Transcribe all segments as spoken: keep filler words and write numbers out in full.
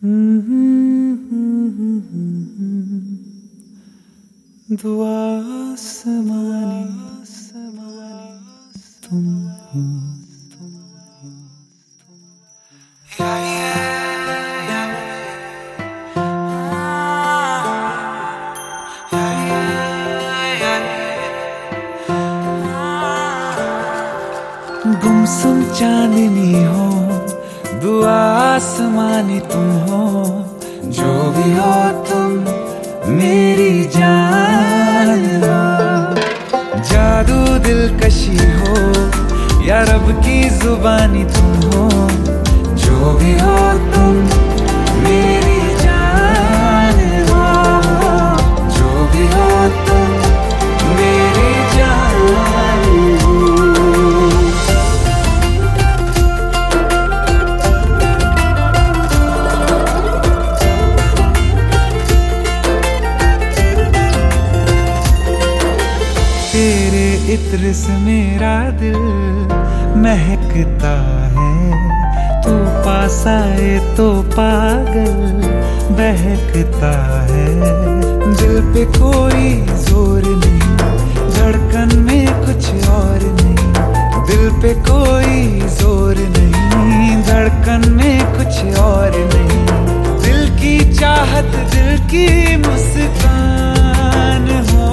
दुआ आसमानी तुम हो। गुमसुम चांदनी हो, दुआ आसमानी तुम हो। जो भी हो तुम मेरी जान हो। जादू दिलकशी हो या रब की जुबानी तुम हो। जो भी हो तुम मेरी जान हो। जो भी हो तुम मेरी जान हो। तेरे इत्र से मेरा दिल महकता है। तू पास आए तो पागल बहकता है। दिल पे कोई जोर नहीं, धड़कन में कुछ और नहीं। दिल पे कोई जोर नहीं, धड़कन में कुछ और नहीं। दिल की चाहत, दिल की मुस्कान हो।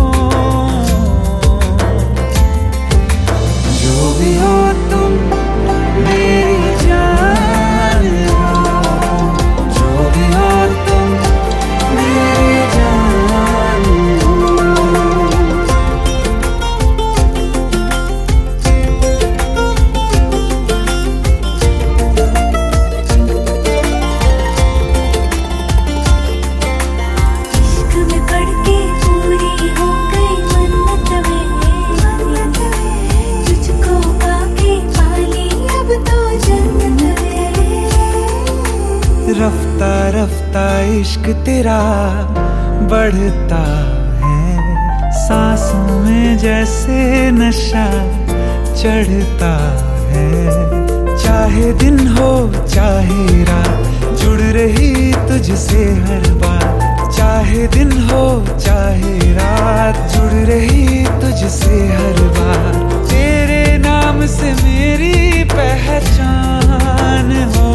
जो भी हो तुम मेरी जान हो। जो भी हो तुम मेरी जान हो। इश्क में पड़ के पूरी हो गई मन्नत वे। तुझको पाके पाली अब तो जन्नत वे। रफ्ता रफ्ता इश्क तेरा बढ़ता है। सांसों में जैसे नशा चढ़ता है। चाहे दिन हो चाहे रात, जुड़ रही तुझसे हर बात। चाहे दिन हो चाहे रात, जुड़ रही तुझसे हर बात। तेरे नाम से मेरी पहचान हो।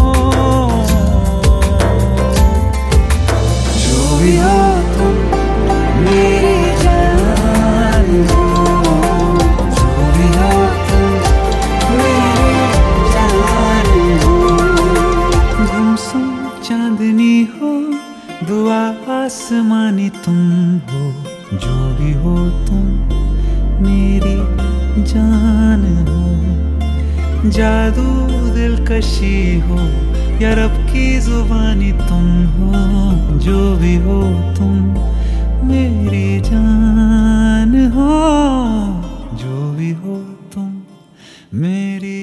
जो भी हो तुम मेरी जान हो। जो भी हो तुम मेरी जान हो। गुमसुम चांदनी हो, दुआ आसमानी तुम हो। जो भी हो तुम मेरी जान हो। जादू दिलकशी हो या रब की जुबानी तुम हो। जो भी हो तुम मेरी जान हो। जो भी हो तुम मेरी